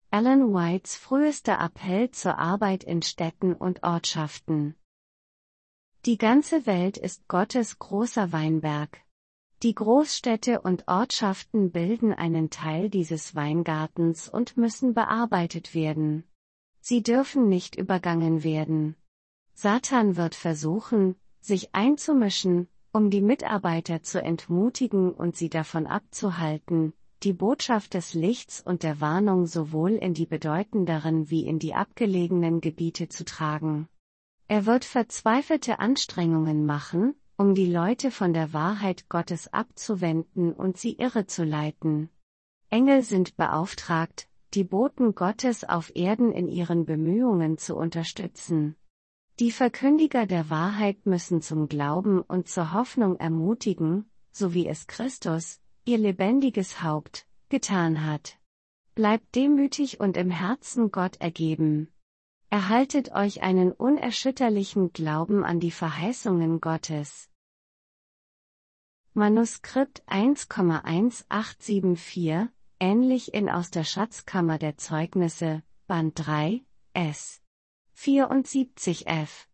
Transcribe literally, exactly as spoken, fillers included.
Ellen Whites frühester Appell zur Arbeit in Städten und Ortschaften. Die ganze Welt ist Gottes großer Weinberg. Die Großstädte und Ortschaften bilden einen Teil dieses Weingartens und müssen bearbeitet werden. Sie dürfen nicht übergangen werden. Satan wird versuchen, sich einzumischen, um die Mitarbeiter zu entmutigen und sie davon abzuhalten, die Botschaft des Lichts und der Warnung sowohl in die bedeutenderen wie in die abgelegenen Gebiete zu tragen. Er wird verzweifelte Anstrengungen machen, um die Leute von der Wahrheit Gottes abzuwenden und sie irrezuleiten. Engel sind beauftragt, die Boten Gottes auf Erden in ihren Bemühungen zu unterstützen. Die Verkündiger der Wahrheit müssen zum Glauben und zur Hoffnung ermutigen, so wie es Christus, ihr lebendiges Haupt, getan hat. Bleibt demütig und im Herzen Gott ergeben. Erhaltet euch einen unerschütterlichen Glauben an die Verheißungen Gottes. Manuskript eins Komma eins acht sieben vier, ähnlich in Aus der Schatzkammer der Zeugnisse, Band drei, S. vierundsiebzig f.